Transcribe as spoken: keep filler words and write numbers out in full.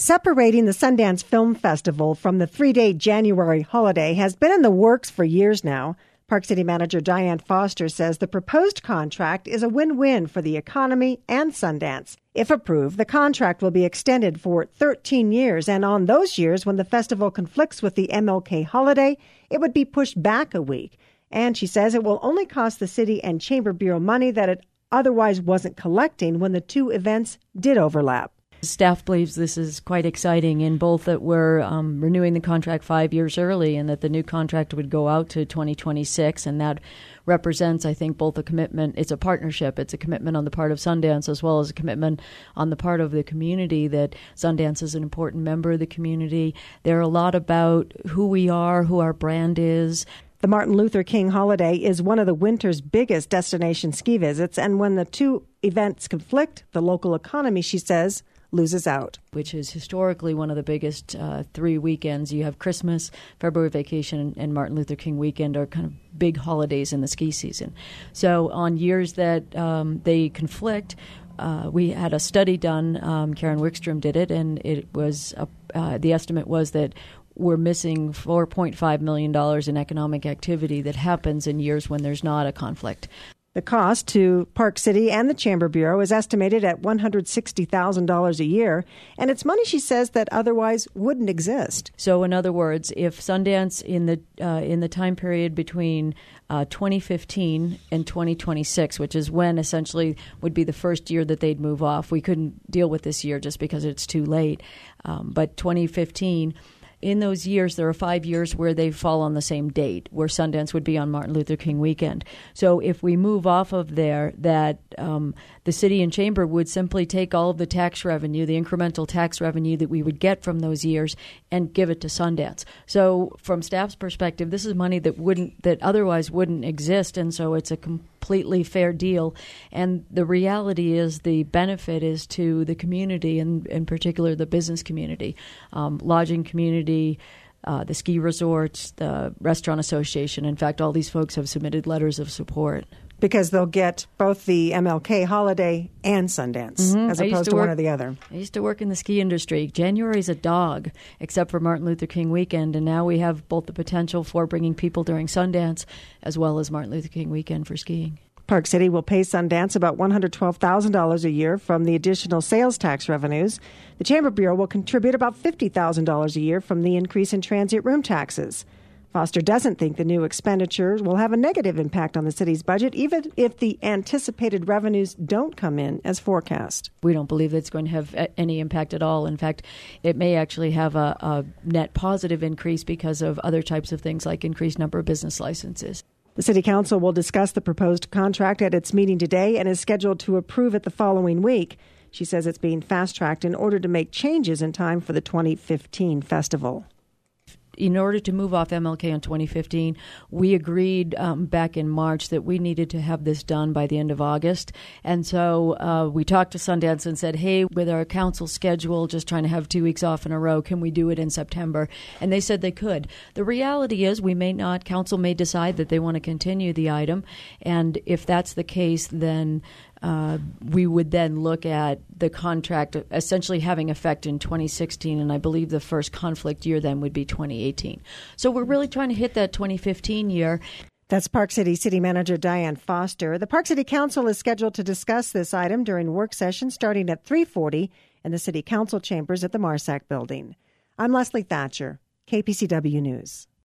Separating the Sundance Film Festival from the three-day January holiday has been in the works for years now. Park City Manager Diane Foster says the proposed contract is a win-win for the economy and Sundance. If approved, the contract will be extended for thirteen years, and on those years when the festival conflicts with the M L K holiday, it would be pushed back a week. And she says it will only cost the city and Chamber Bureau money that it otherwise wasn't collecting when the two events did overlap. Staff believes this is quite exciting in both that we're um, renewing the contract five years early and that the new contract would go out to twenty twenty-six, and that represents, I think, both a commitment. It's a partnership. It's a commitment on the part of Sundance as well as a commitment on the part of the community that Sundance is an important member of the community. They're a lot about who we are, who our brand is. The Martin Luther King holiday is one of the winter's biggest destination ski visits, and when the two events conflict, the local economy, she says, loses out. Which is historically one of the biggest uh, three weekends. You have Christmas, February vacation, and Martin Luther King weekend are kind of big holidays in the ski season. So on years that um, they conflict, uh, we had a study done, um, Karen Wickstrom did it, and it was a, uh, the estimate was that we're missing four point five million dollars in economic activity that happens in years when there's not a conflict. The cost to Park City and the Chamber Bureau is estimated at one hundred sixty thousand dollars a year, and it's money, she says, that otherwise wouldn't exist. So in other words, if Sundance in the uh, in the time period between uh, twenty fifteen and twenty twenty-six, which is when essentially would be the first year that they'd move off, we couldn't deal with this year just because it's too late, um, but twenty fifteen... in those years, there are five years where they fall on the same date, where Sundance would be on Martin Luther King weekend. So if we move off of there, that um, the city and chamber would simply take all of the tax revenue, the incremental tax revenue that we would get from those years, and give it to Sundance. So from staff's perspective, this is money that wouldn't, that otherwise wouldn't exist, and so it's a completely fair deal. And the reality is the benefit is to the community, and in particular the business community, um, lodging community, Uh, the ski resorts, the restaurant association. In fact, all these folks have submitted letters of support. Because they'll get both the M L K holiday and Sundance, mm-hmm. as opposed to, to work, one or the other. I used to work in the ski industry. January's a dog, except for Martin Luther King weekend, and now we have both the potential for bringing people during Sundance as well as Martin Luther King weekend for skiing. Park City will pay Sundance about one hundred twelve thousand dollars a year from the additional sales tax revenues. The Chamber Bureau will contribute about fifty thousand dollars a year from the increase in transient room taxes. Foster doesn't think the new expenditures will have a negative impact on the city's budget, even if the anticipated revenues don't come in as forecast. We don't believe it's going to have any impact at all. In fact, it may actually have a, a net positive increase because of other types of things like increased number of business licenses. The City Council will discuss the proposed contract at its meeting today and is scheduled to approve it the following week. She says it's being fast-tracked in order to make changes in time for the twenty fifteen festival. In order to move off M L K in twenty fifteen, we agreed um, back in March that we needed to have this done by the end of August. And so uh, we talked to Sundance and said, hey, with our council schedule, just trying to have two weeks off in a row, can we do it in September? And they said they could. The reality is we may not. Council may decide that they want to continue the item. And if that's the case, then Uh, we would then look at the contract essentially having effect in twenty sixteen, and I believe the first conflict year then would be twenty eighteen. So we're really trying to hit that twenty fifteen year. That's Park City City Manager Diane Foster. The Park City Council is scheduled to discuss this item during work session starting at three forty in the City Council chambers at the Marsack Building. I'm Leslie Thatcher, K P C W News.